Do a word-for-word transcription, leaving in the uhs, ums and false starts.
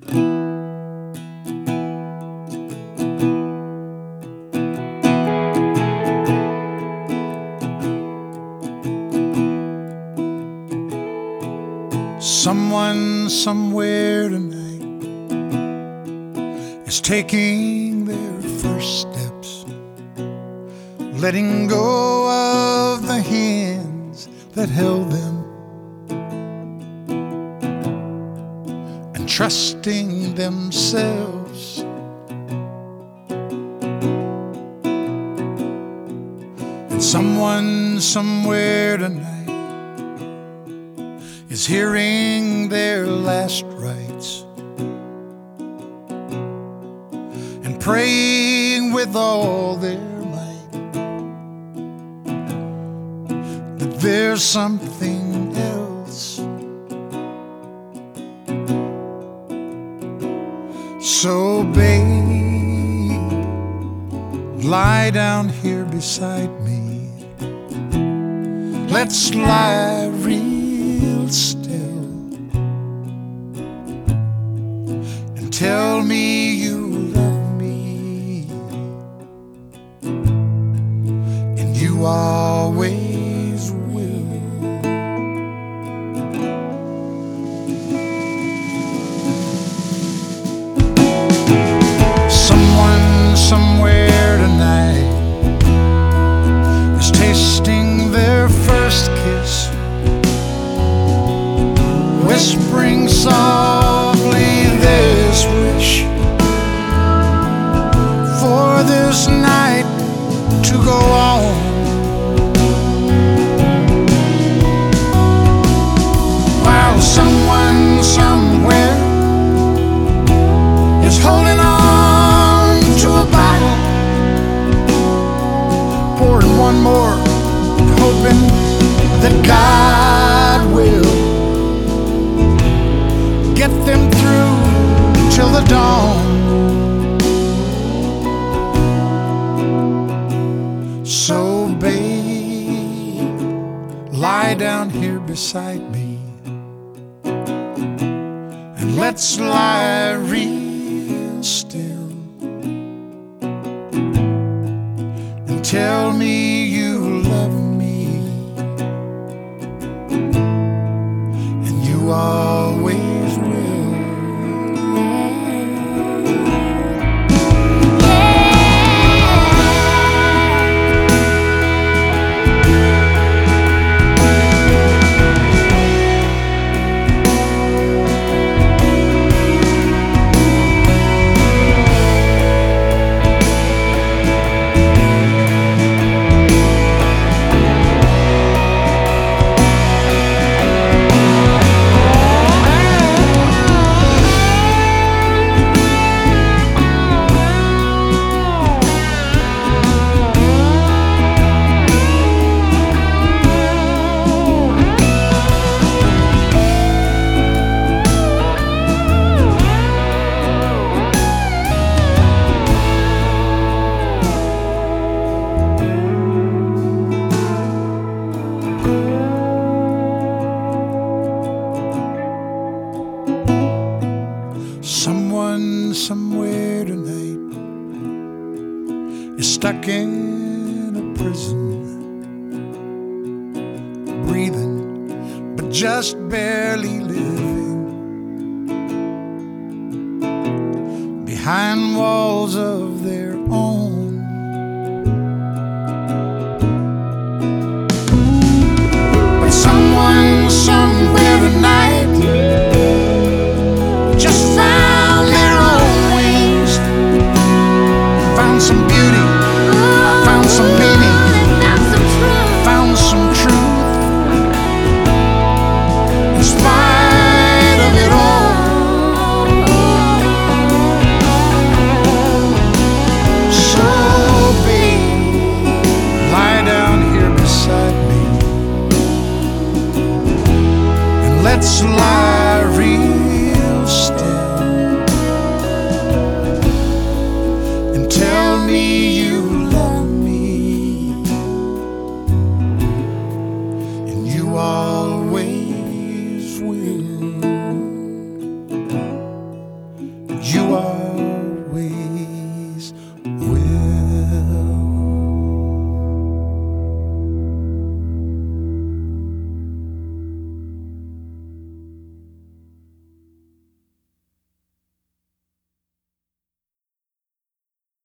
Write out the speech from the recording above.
Someone somewhere tonight is taking their first steps, letting go of the hands that held them, and trusting themselves. And someone somewhere tonight is hearing their last rites and praying with all their might that there's something else. So babe, lie down here beside me. Let's lie real still and tell me you love me, and you always will. Someone somewhere tonight is tasting their first kiss, whispering softly this wish for this night to go on. While someone somewhere is holding on to a bottle, pouring one more, hoping that God will get them through till the dawn. So babe, lie down here beside me, and let's lie real still and tell me you love me, and you always will. Someone somewhere tonight is stuck in a prison, breathing but just barely living, behind walls of their own. But someone somewhere tonight just found their own wings, found some beauty, found some meaning, found some truth, in spite of it all. So you are with.